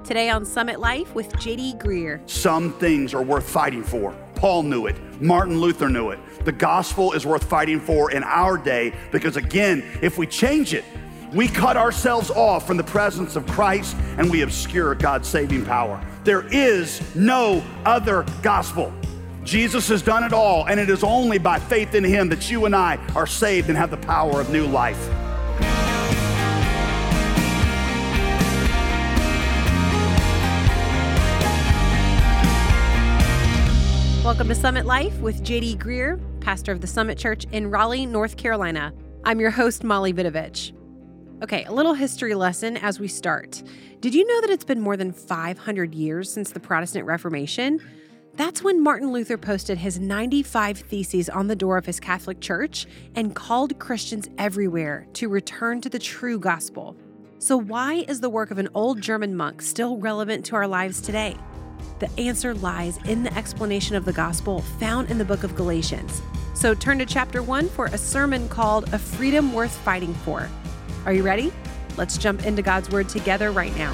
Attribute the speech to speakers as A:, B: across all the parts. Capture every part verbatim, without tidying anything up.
A: Today on Summit Life with J D Greear.
B: Some things are worth fighting for. Paul knew it. Martin Luther knew it. The gospel is worth fighting for in our day because, again, if we change it, we cut ourselves off from the presence of Christ and we obscure God's saving power. There is no other gospel. Jesus has done it all, and it is only by faith in him that you and I are saved and have the power of new life.
A: Welcome to Summit Life with J D Greear, pastor of the Summit Church in Raleigh, North Carolina. I'm your host, Molly Vidovich. Okay, a little history lesson as we start. Did you know that it's been more than five hundred years since the Protestant Reformation? That's when Martin Luther posted his ninety-five Theses on the door of his Catholic Church and called Christians everywhere to return to the true gospel. So why is the work of an old German monk still relevant to our lives today? The answer lies in the explanation of the gospel found in the book of Galatians. So turn to chapter one for a sermon called A Freedom Worth Fighting For. Are you ready? Let's jump into God's word together right now.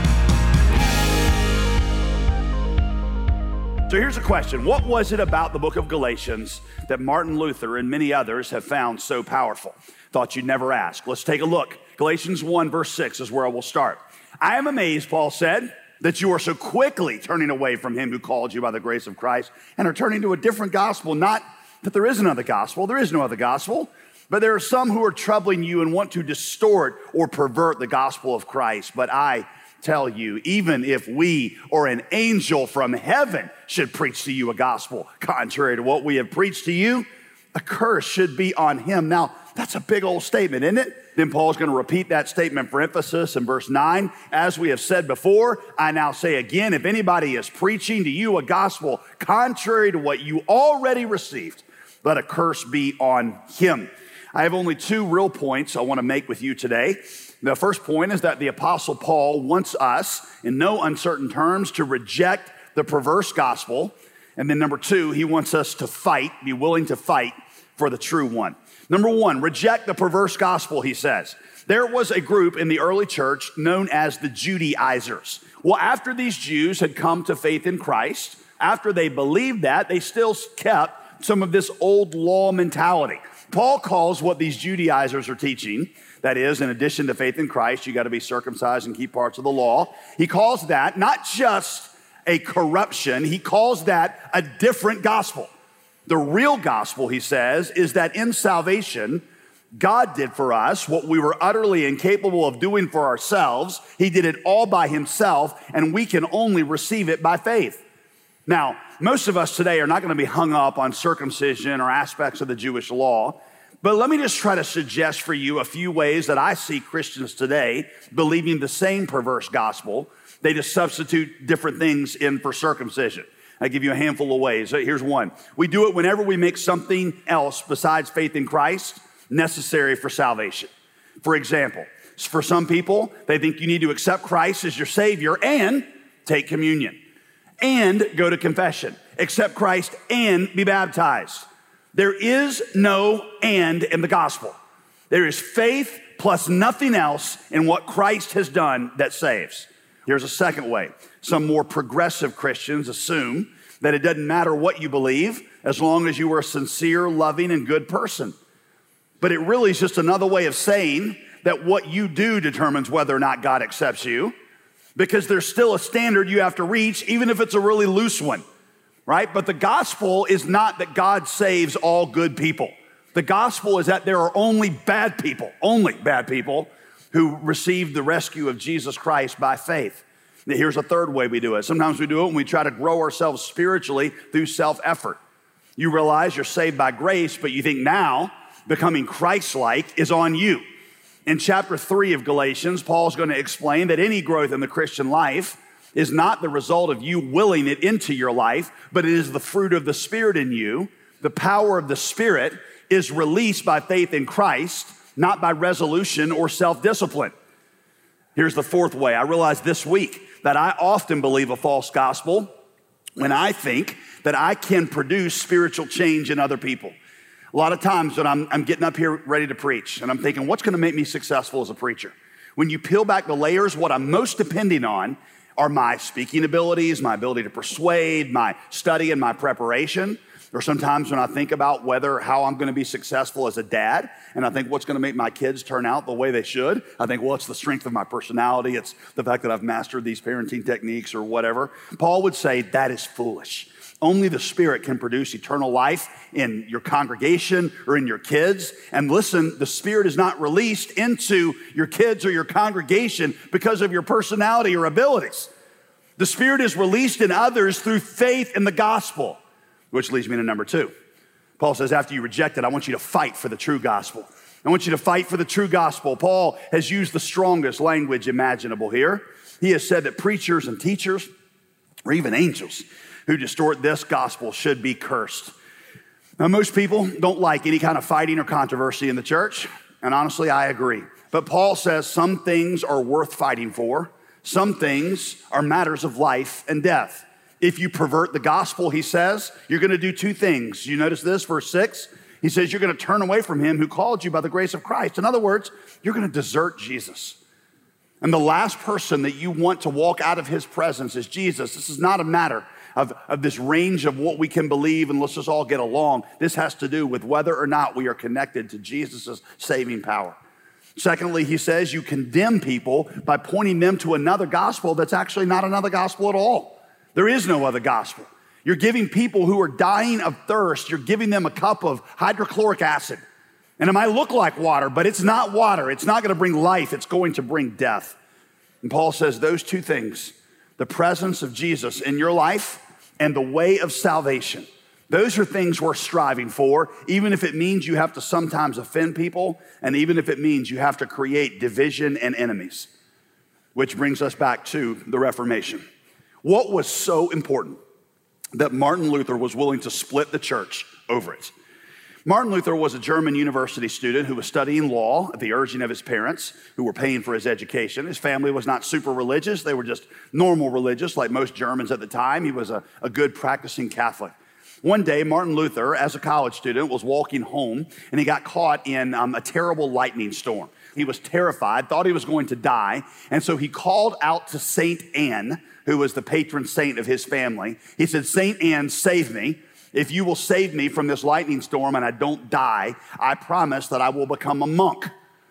B: So here's a question. What was it about the book of Galatians that Martin Luther and many others have found so powerful? Thought you'd never ask. Let's take a look. Galatians one verse six is where I will start. I am amazed, Paul said, that you are so quickly turning away from him who called you by the grace of Christ and are turning to a different gospel. Not that there is another gospel. There is no other gospel. But there are some who are troubling you and want to distort or pervert the gospel of Christ. But I tell you, even if we or an angel from heaven should preach to you a gospel contrary to what we have preached to you, a curse should be on him. Now, that's a big old statement, isn't it? Then Paul's going to repeat that statement for emphasis in verse nine. As we have said before, I now say again, if anybody is preaching to you a gospel contrary to what you already received, let a curse be on him. I have only two real points I want to make with you today. The first point is that the Apostle Paul wants us, in no uncertain terms, to reject the perverse gospel. And then number two, he wants us to fight, be willing to fight for the true one. Number one, reject the perverse gospel, he says. There was a group in the early church known as the Judaizers. Well, after these Jews had come to faith in Christ, after they believed that, they still kept some of this old law mentality. Paul calls what these Judaizers are teaching, that is, in addition to faith in Christ, you got to be circumcised and keep parts of the law. He calls that not just a corruption, he calls that a different gospel. The real gospel, he says, is that in salvation, God did for us what we were utterly incapable of doing for ourselves. He did it all by himself, and we can only receive it by faith. Now, most of us today are not going to be hung up on circumcision or aspects of the Jewish law, but let me just try to suggest for you a few ways that I see Christians today believing the same perverse gospel. They just substitute different things in for circumcision. I give you a handful of ways. Here's one. We do it whenever we make something else besides faith in Christ necessary for salvation. For example, for some people, they think you need to accept Christ as your Savior and take communion and go to confession, accept Christ and be baptized. There is no and in the gospel. There is faith plus nothing else in what Christ has done that saves. Here's a second way. Some more progressive Christians assume that it doesn't matter what you believe as long as you are a sincere, loving, and good person. But it really is just another way of saying that what you do determines whether or not God accepts you, because there's still a standard you have to reach, even if it's a really loose one, right? But the gospel is not that God saves all good people. The gospel is that there are only bad people, only bad people who receive the rescue of Jesus Christ by faith. Now, here's a third way we do it. Sometimes we do it when we try to grow ourselves spiritually through self-effort. You realize you're saved by grace, but you think now becoming Christ-like is on you. In chapter three of Galatians, Paul's going to explain that any growth in the Christian life is not the result of you willing it into your life, but it is the fruit of the Spirit in you. The power of the Spirit is released by faith in Christ, not by resolution or self-discipline. Here's the fourth way. I realized this week that I often believe a false gospel when I think that I can produce spiritual change in other people. A lot of times when I'm, I'm getting up here ready to preach and I'm thinking, what's going to make me successful as a preacher? When you peel back the layers, what I'm most depending on are my speaking abilities, my ability to persuade, my study and my preparation. Or sometimes when I think about whether how I'm going to be successful as a dad, and I think what's going to make my kids turn out the way they should, I think, well, it's the strength of my personality. It's the fact that I've mastered these parenting techniques or whatever. Paul would say that is foolish. Only the Spirit can produce eternal life in your congregation or in your kids. And listen, the Spirit is not released into your kids or your congregation because of your personality or abilities. The Spirit is released in others through faith in the gospel. Which leads me to number two. Paul says, after you reject it, I want you to fight for the true gospel. I want you to fight for the true gospel. Paul has used the strongest language imaginable here. He has said that preachers and teachers, or even angels, who distort this gospel should be cursed. Now, most people don't like any kind of fighting or controversy in the church, and honestly, I agree. But Paul says some things are worth fighting for. Some things are matters of life and death. If you pervert the gospel, he says, you're going to do two things. You notice this, verse six? He says you're going to turn away from him who called you by the grace of Christ. In other words, you're going to desert Jesus. And the last person that you want to walk out of his presence is Jesus. This is not a matter of, of this range of what we can believe and let's just all get along. This has to do with whether or not we are connected to Jesus' saving power. Secondly, he says you condemn people by pointing them to another gospel that's actually not another gospel at all. There is no other gospel. You're giving people who are dying of thirst, you're giving them a cup of hydrochloric acid. And it might look like water, but it's not water. It's not going to bring life. It's going to bring death. And Paul says those two things, the presence of Jesus in your life and the way of salvation, those are things worth striving for, even if it means you have to sometimes offend people, and even if it means you have to create division and enemies. Which brings us back to the Reformation. What was so important that Martin Luther was willing to split the church over it? Martin Luther was a German university student who was studying law at the urging of his parents, who were paying for his education. His family was not super religious. They were just normal religious, like most Germans at the time. He was a, a good practicing Catholic. One day, Martin Luther, as a college student, was walking home, and he got caught in um, a terrible lightning storm. He was terrified, thought he was going to die, and so he called out to Saint Anne, who was the patron saint of his family. He said, Saint Anne, save me. If you will save me from this lightning storm and I don't die, I promise that I will become a monk.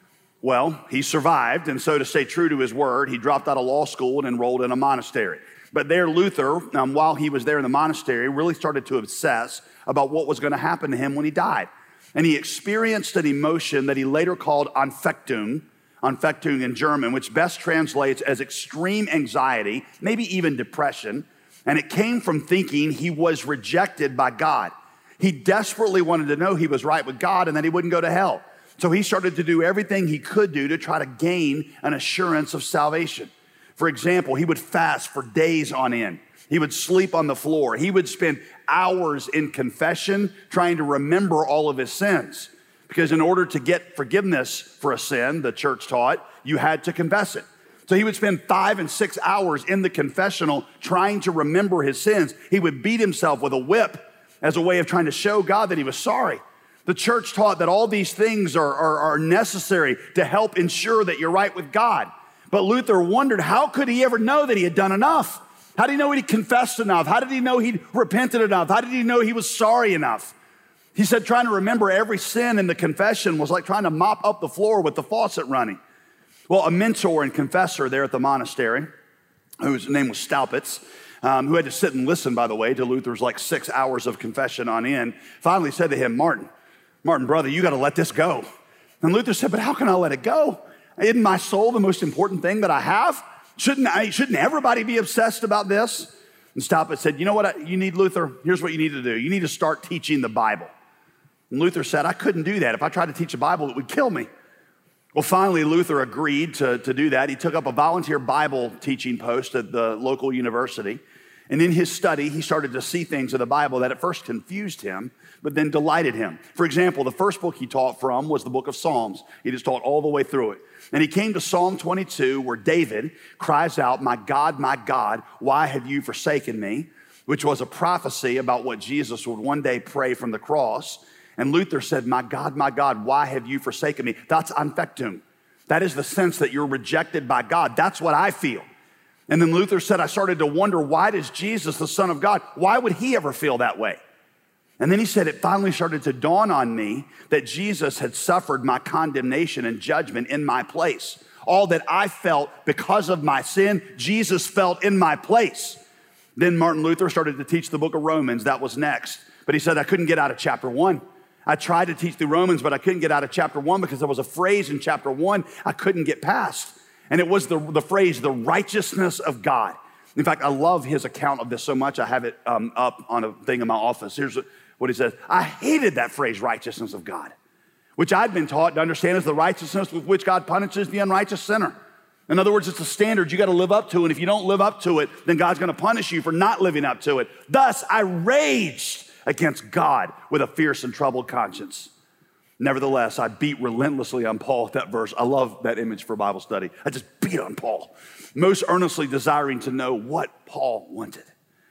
B: Well, he survived, and so to stay true to his word, he dropped out of law school and enrolled in a monastery. But there, Luther, um, while he was there in the monastery, really started to obsess about what was going to happen to him when he died. And he experienced an emotion that he later called Anfechtung, Anfechtung in German, which best translates as extreme anxiety, maybe even depression. And it came from thinking he was rejected by God. He desperately wanted to know he was right with God and that he wouldn't go to hell. So he started to do everything he could do to try to gain an assurance of salvation. For example, he would fast for days on end. He would sleep on the floor. He would spend hours in confession trying to remember all of his sins. Because in order to get forgiveness for a sin, the church taught, you had to confess it. So he would spend five and six hours in the confessional trying to remember his sins. He would beat himself with a whip as a way of trying to show God that he was sorry. The church taught that all these things are, are, are necessary to help ensure that you're right with God. But Luther wondered, how could he ever know that he had done enough? How did he know he'd confessed enough? How did he know he'd repented enough? How did he know he was sorry enough? He said trying to remember every sin in the confession was like trying to mop up the floor with the faucet running. Well, a mentor and confessor there at the monastery, whose name was Staupitz, um, who had to sit and listen, by the way, to Luther's like six hours of confession on end, finally said to him, Martin, Martin, brother, you got to let this go. And Luther said, but how can I let it go? Isn't my soul the most important thing that I have? Shouldn't I, shouldn't everybody be obsessed about this? And Staupitz said, you know what I, you need, Luther? Here's what you need to do. You need to start teaching the Bible. And Luther said, I couldn't do that. If I tried to teach the Bible, it would kill me. Well, finally, Luther agreed to, to do that. He took up a volunteer Bible teaching post at the local university. And in his study, he started to see things of the Bible that at first confused him, but then delighted him. For example, the first book he taught from was the book of Psalms. He just taught all the way through it. And he came to Psalm twenty-two, where David cries out, my God, my God, why have you forsaken me? Which was a prophecy about what Jesus would one day pray from the cross. And Luther said, my God, my God, why have you forsaken me? That's Anfechtung. That is the sense that you're rejected by God. That's what I feel. And then Luther said, I started to wonder, why does Jesus, the Son of God, why would he ever feel that way? And then he said, it finally started to dawn on me that Jesus had suffered my condemnation and judgment in my place. All that I felt because of my sin, Jesus felt in my place. Then Martin Luther started to teach the book of Romans. That was next. But he said, I couldn't get out of chapter one. I tried to teach the Romans, but I couldn't get out of chapter one because there was a phrase in chapter one I couldn't get past. And it was the, the phrase, the righteousness of God. In fact, I love his account of this so much, I have it um, up on a thing in my office. Here's what he says. I hated that phrase, righteousness of God, which I'd been taught to understand as the righteousness with which God punishes the unrighteous sinner. In other words, it's a standard you got to live up to, and if you don't live up to it, then God's going to punish you for not living up to it. Thus, I raged against God with a fierce and troubled conscience. Nevertheless, I beat relentlessly on Paul at that verse. I love that image for Bible study. I just beat on Paul, most earnestly desiring to know what Paul wanted.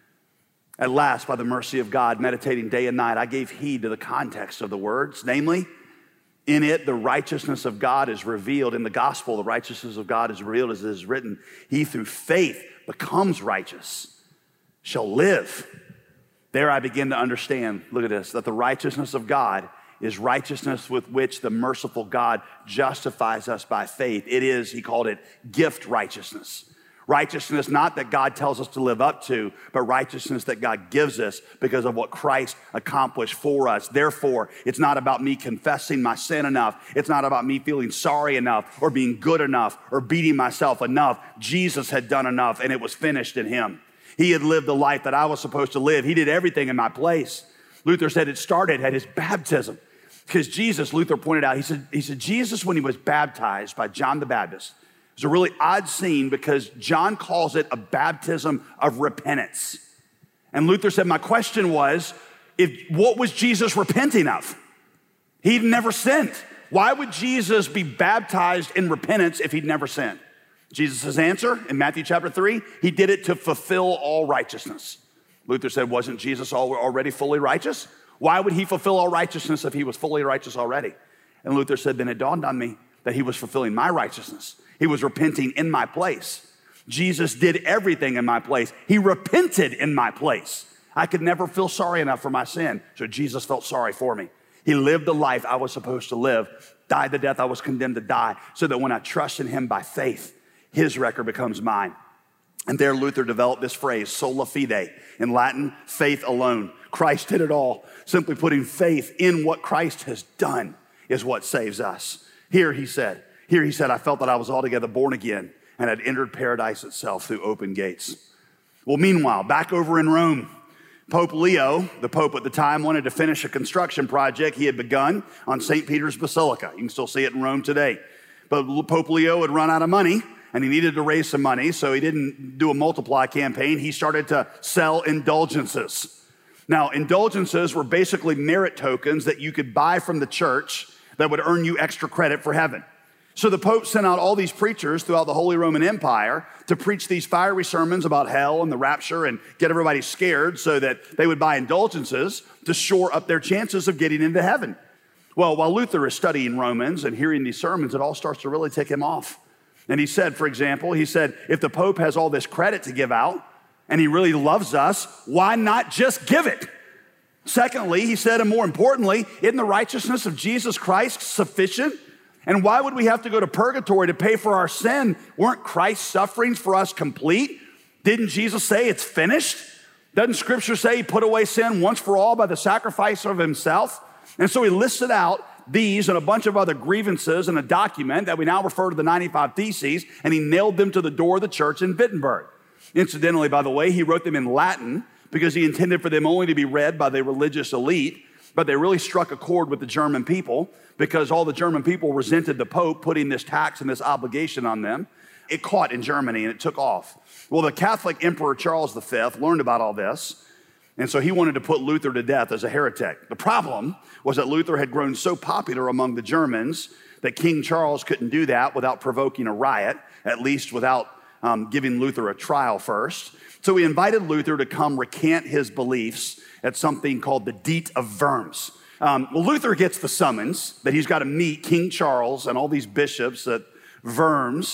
B: At last, by the mercy of God, meditating day and night, I gave heed to the context of the words, namely, in it, the righteousness of God is revealed. In the gospel, the righteousness of God is revealed as it is written, he through faith becomes righteous, shall live. There I begin to understand, look at this, that the righteousness of God is righteousness with which the merciful God justifies us by faith. It is, he called it, gift righteousness. Righteousness not that God tells us to live up to, but righteousness that God gives us because of what Christ accomplished for us. Therefore, it's not about me confessing my sin enough. It's not about me feeling sorry enough or being good enough or beating myself enough. Jesus had done enough and it was finished in him. He had lived the life that I was supposed to live. He did everything in my place. Luther said it started at his baptism. Because Jesus, Luther pointed out, he said, he said, Jesus, when he was baptized by John the Baptist, it's a really odd scene because John calls it a baptism of repentance. And Luther said, my question was, if what was Jesus repenting of? He'd never sinned. Why would Jesus be baptized in repentance if he'd never sinned? Jesus' answer in Matthew chapter three, he did it to fulfill all righteousness. Luther said, wasn't Jesus already fully righteous? Why would he fulfill all righteousness if he was fully righteous already? And Luther said, then it dawned on me that he was fulfilling my righteousness. He was repenting in my place. Jesus did everything in my place. He repented in my place. I could never feel sorry enough for my sin, so Jesus felt sorry for me. He lived the life I was supposed to live, died the death I was condemned to die, so that when I trust in him by faith, his record becomes mine. And there Luther developed this phrase, sola fide, in Latin, faith alone. Christ did it all. Simply putting faith in what Christ has done is what saves us. Here he said, here he said, I felt that I was altogether born again and had entered paradise itself through open gates. Well, meanwhile, back over in Rome, Pope Leo, the Pope at the time, wanted to finish a construction project he had begun on Saint Peter's Basilica. You can still see it in Rome today. But Pope Leo had run out of money and he needed to raise some money, so he didn't do a multiply campaign. He started to sell indulgences. Now, indulgences were basically merit tokens that you could buy from the church that would earn you extra credit for heaven. So the Pope sent out all these preachers throughout the Holy Roman Empire to preach these fiery sermons about hell and the rapture and get everybody scared so that they would buy indulgences to shore up their chances of getting into heaven. Well, while Luther is studying Romans and hearing these sermons, it all starts to really tick him off. And he said, for example, he said, if the Pope has all this credit to give out and he really loves us, why not just give it? Secondly, he said, and more importantly, isn't the righteousness of Jesus Christ sufficient? And why would we have to go to purgatory to pay for our sin? Weren't Christ's sufferings for us complete? Didn't Jesus say it's finished? Doesn't Scripture say he put away sin once for all by the sacrifice of himself? And so he listed out these and a bunch of other grievances in a document that we now refer to the ninety-five Theses, and he nailed them to the door of the church in Wittenberg. Incidentally, by the way, he wrote them in Latin because he intended for them only to be read by the religious elite, but they really struck a chord with the German people because all the German people resented the Pope putting this tax and this obligation on them. It caught in Germany and it took off. Well, the Catholic Emperor Charles the Fifth learned about all this, and so he wanted to put Luther to death as a heretic. The problem was that Luther had grown so popular among the Germans that King Charles couldn't do that without provoking a riot, at least without um, giving Luther a trial first. So he invited Luther to come recant his beliefs at something called the Diet of Worms. Um, well, Luther gets the summons that he's got to meet King Charles and all these bishops at Worms.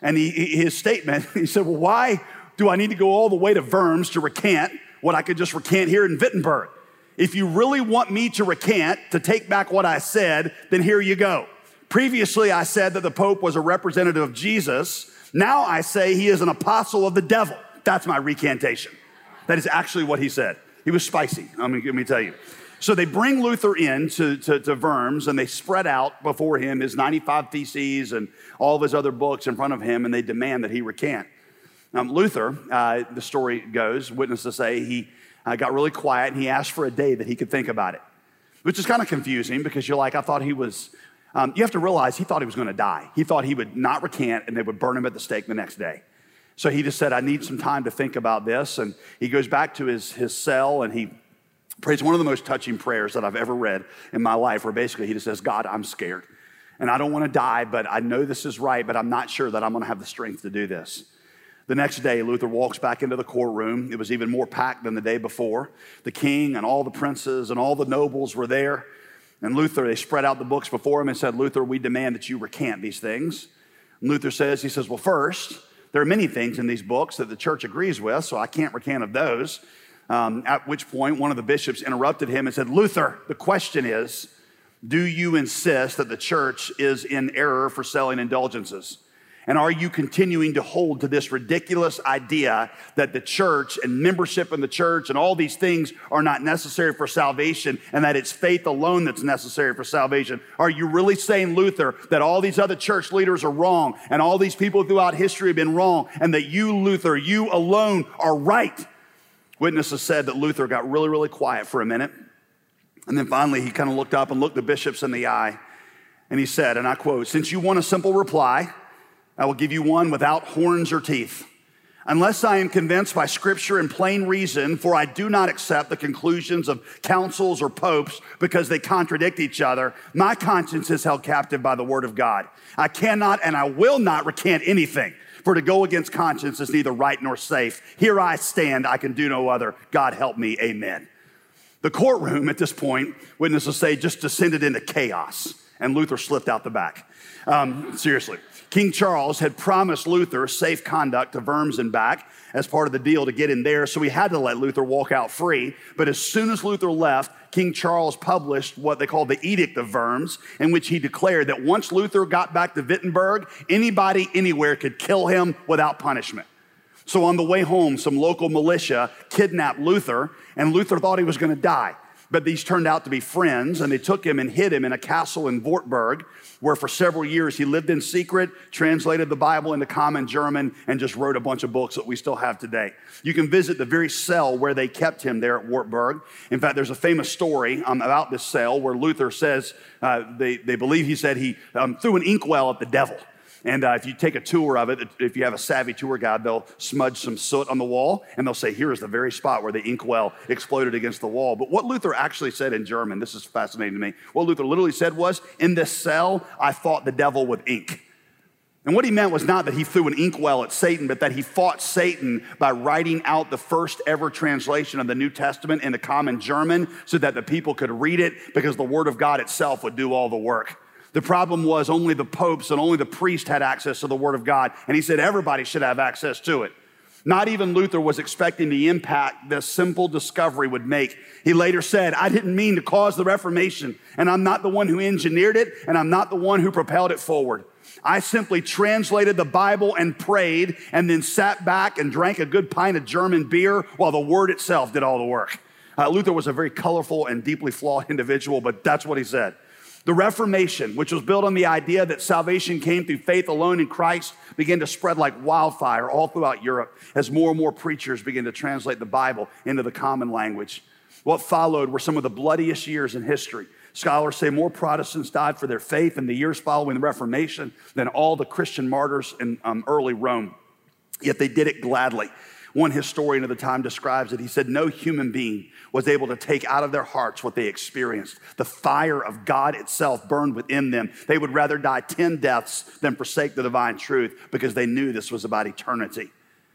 B: And he, his statement, he said, well, why do I need to go all the way to Worms to recant what I could just recant here in Wittenberg? If you really want me to recant, to take back what I said, then here you go. Previously, I said that the Pope was a representative of Jesus. Now I say he is an apostle of the devil. That's my recantation. That is actually what he said. He was spicy, I mean, let me tell you. So they bring Luther in to, to, to Worms, and they spread out before him his ninety-five Theses and all of his other books in front of him, and they demand that he recant. Um, Luther, uh, the story goes, witnesses say, he uh, got really quiet, and he asked for a day that he could think about it, which is kind of confusing because you're like, I thought he was, um, you have to realize he thought he was going to die. He thought he would not recant, and they would burn him at the stake the next day. So he just said, I need some time to think about this, and he goes back to his, his cell, and he prays one of the most touching prayers that I've ever read in my life, where basically he just says, God, I'm scared, and I don't want to die, but I know this is right, but I'm not sure that I'm going to have the strength to do this. The next day, Luther walks back into the courtroom. It was even more packed than the day before. The king and all the princes and all the nobles were there, and Luther, they spread out the books before him and said, Luther, we demand that you recant these things. And Luther says, he says, well, first, there are many things in these books that the church agrees with, so I can't recant of those. Um, at which point, one of the bishops interrupted him and said, Luther, the question is, do you insist that the church is in error for selling indulgences? And are you continuing to hold to this ridiculous idea that the church and membership in the church and all these things are not necessary for salvation and that it's faith alone that's necessary for salvation? Are you really saying, Luther, that all these other church leaders are wrong and all these people throughout history have been wrong and that you, Luther, you alone are right? Witnesses said that Luther got really, really quiet for a minute. And then finally, he kind of looked up and looked the bishops in the eye. And he said, and I quote, since you want a simple reply, I will give you one without horns or teeth. Unless I am convinced by scripture and plain reason, for I do not accept the conclusions of councils or popes because they contradict each other, my conscience is held captive by the word of God. I cannot and I will not recant anything. For to go against conscience is neither right nor safe. Here I stand, I can do no other. God help me, amen. The courtroom at this point, witnesses say, just descended into chaos, and Luther slipped out the back. Um, seriously. King Charles had promised Luther safe conduct to Worms and back as part of the deal to get in there, so he had to let Luther walk out free. But as soon as Luther left, King Charles published what they call the Edict of Worms, in which he declared that once Luther got back to Wittenberg, anybody anywhere could kill him without punishment. So on the way home, some local militia kidnapped Luther, and Luther thought he was going to die. But these turned out to be friends, and they took him and hid him in a castle in Wartburg, where for several years he lived in secret, translated the Bible into common German, and just wrote a bunch of books that we still have today. You can visit the very cell where they kept him there at Wartburg. In fact, there's a famous story um, about this cell where Luther says, uh, they, they believe he said he um, threw an inkwell at the devil. And uh, if you take a tour of it, if you have a savvy tour guide, they'll smudge some soot on the wall, and they'll say, here is the very spot where the inkwell exploded against the wall. But what Luther actually said in German, this is fascinating to me, what Luther literally said was, in this cell, I fought the devil with ink. And what he meant was not that he threw an inkwell at Satan, but that he fought Satan by writing out the first ever translation of the New Testament into common German so that the people could read it, because the Word of God itself would do all the work. The problem was only the popes and only the priest had access to the Word of God. And he said everybody should have access to it. Not even Luther was expecting the impact this simple discovery would make. He later said, I didn't mean to cause the Reformation, and I'm not the one who engineered it, and I'm not the one who propelled it forward. I simply translated the Bible and prayed, and then sat back and drank a good pint of German beer while the Word itself did all the work. Uh, Luther was a very colorful and deeply flawed individual, but that's what he said. The Reformation, which was built on the idea that salvation came through faith alone in Christ, began to spread like wildfire all throughout Europe as more and more preachers began to translate the Bible into the common language. What followed were some of the bloodiest years in history. Scholars say more Protestants died for their faith in the years following the Reformation than all the Christian martyrs in um, early Rome. Yet they did it gladly. One historian of the time describes it. He said, no human being was able to take out of their hearts what they experienced. The fire of God itself burned within them. They would rather die ten deaths than forsake the divine truth, because they knew this was about eternity.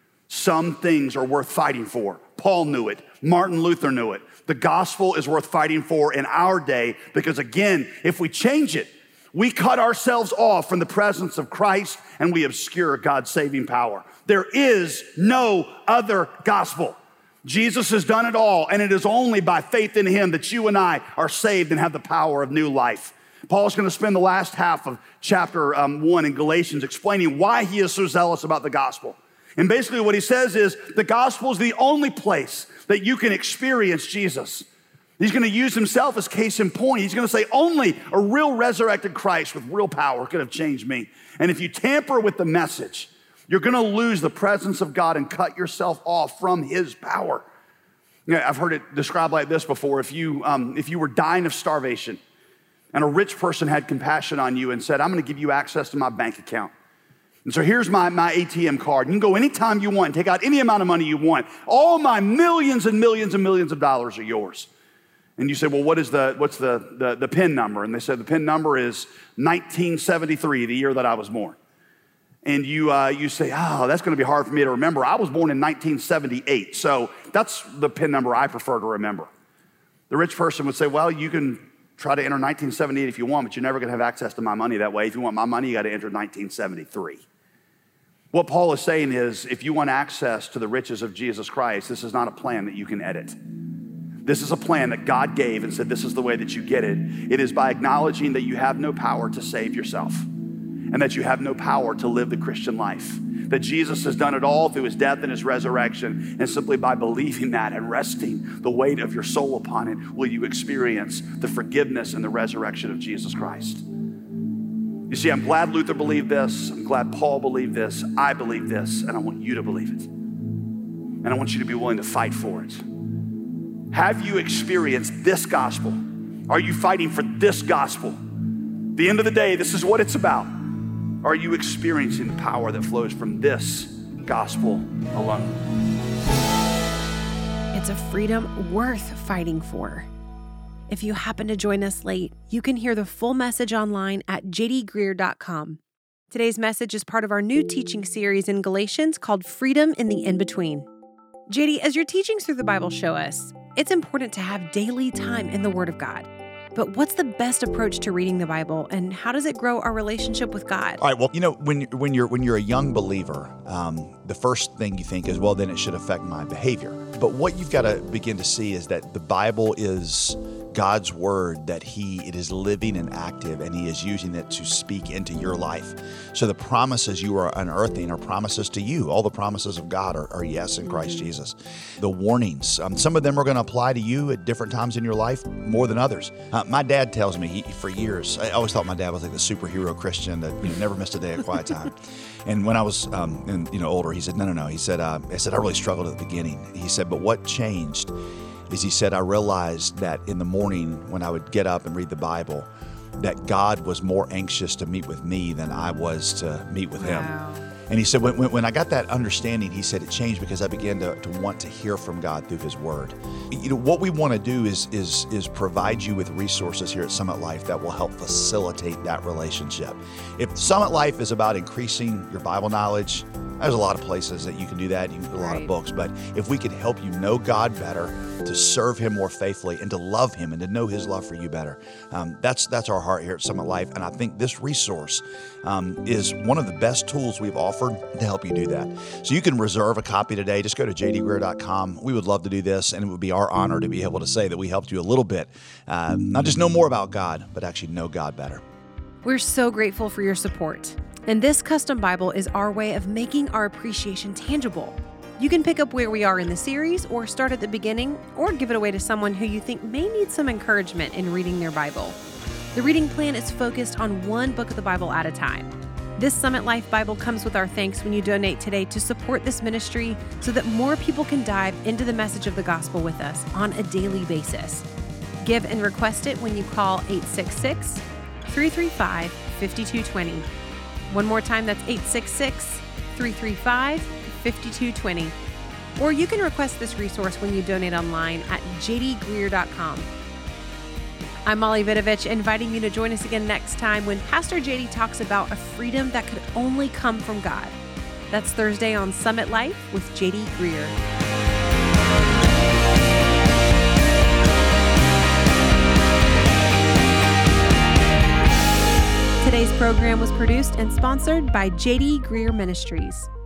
B: Some things are worth fighting for. Paul knew it. Martin Luther knew it. The gospel is worth fighting for in our day, because again, if we change it, We cut ourselves off from the presence of Christ and we obscure God's saving power. There is no other gospel. Jesus has done it all, and it is only by faith in him that you and I are saved and have the power of new life. Paul's going to spend the last half of chapter um, one in Galatians explaining why he is so zealous about the gospel. And basically what he says is the gospel is the only place that you can experience Jesus. He's going to use himself as case in point. He's going to say only a real resurrected Christ with real power could have changed me. And if you tamper with the message, you're going to lose the presence of God and cut yourself off from his power. You know, I've heard it described like this before. If you, um, if you were dying of starvation and a rich person had compassion on you and said, I'm going to give you access to my bank account. And so here's my, my A T M card. You can go anytime you want, take out any amount of money you want. All my millions and millions and millions of dollars are yours. And you say, well, what is the, what's the, the, the PIN number? And they said the PIN number is nineteen seventy-three, the year that I was born. And you, uh, you say, oh, that's going to be hard for me to remember. I was born in nineteen seventy-eight, so that's the PIN number I prefer to remember. The rich person would say, well, you can try to enter nineteen seventy-eight if you want, but you're never going to have access to my money that way. If you want my money, you got to enter nineteen seventy-three. What Paul is saying is, if you want access to the riches of Jesus Christ, this is not a plan that you can edit. This is a plan that God gave and said, this is the way that you get it. It is by acknowledging that you have no power to save yourself and that you have no power to live the Christian life. That Jesus has done it all through his death and his resurrection, and simply by believing that and resting the weight of your soul upon it, will you experience the forgiveness and the resurrection of Jesus Christ. You see, I'm glad Luther believed this. I'm glad Paul believed this. I believe this, and I want you to believe it. And I want you to be willing to fight for it. Have you experienced this gospel? Are you fighting for this gospel? At the end of the day, this is what it's about. Are you experiencing the power that flows from this gospel alone?
A: It's a freedom worth fighting for. If you happen to join us late, you can hear the full message online at j d greer dot com. Today's message is part of our new teaching series in Galatians called Freedom in the In-Between. J D, as your teachings through the Bible show us, it's important to have daily time in the Word of God. But what's the best approach to reading the Bible, and how does it grow our relationship with God?
C: All right. Well, you know, when when you're when you're a young believer, um, the first thing you think is, well, then it should affect my behavior. But what you've got to begin to see is that the Bible is God's word, that he, it is living and active, and he is using it to speak into your life. So the promises you are unearthing are promises to you. All the promises of God are, are yes in Christ mm-hmm. Jesus. The warnings, um, some of them are going to apply to you at different times in your life more than others. Uh, my dad tells me, he, for years, I always thought my dad was like the superhero Christian that you know, never missed a day of quiet time. And when I was um, and, you know older, he said, no, no, no. He said, uh, I said, I really struggled at the beginning. He said, but what changed is he said, I realized that in the morning when I would get up and read the Bible, that God was more anxious to meet with me than I was to meet with him.
A: Wow.
C: And he said, when, when I got that understanding, he said it changed because I began to, to want to hear from God through his word. You know, what we want to do is, is, is provide you with resources here at Summit Life that will help facilitate that relationship. If Summit Life is about increasing your Bible knowledge, there's a lot of places that you can do that. You can read a lot
A: Right.
C: of books. But if we could help you know God better, to serve him more faithfully, and to love him and to know his love for you better, um, that's that's our heart here at Summit Life. And I think this resource um, is one of the best tools we've offered to help you do that. So you can reserve a copy today. Just go to j d greer dot com. We would love to do this, and it would be our honor to be able to say that we helped you a little bit, uh, not just know more about God, but actually know God better.
A: We're so grateful for your support. And this custom Bible is our way of making our appreciation tangible. You can pick up where we are in the series, or start at the beginning, or give it away to someone who you think may need some encouragement in reading their Bible. The reading plan is focused on one book of the Bible at a time. This Summit Life Bible comes with our thanks when you donate today to support this ministry so that more people can dive into the message of the gospel with us on a daily basis. Give and request it when you call eight six six, three three five, five two two zero. One more time, that's eight six six, three three five, five two two zero. Or you can request this resource when you donate online at j d greer dot com. I'm Molly Vidovich, inviting you to join us again next time when Pastor J D talks about a freedom that could only come from God. That's Thursday on Summit Life with J D Greer. Today's program was produced and sponsored by J D Greer Ministries.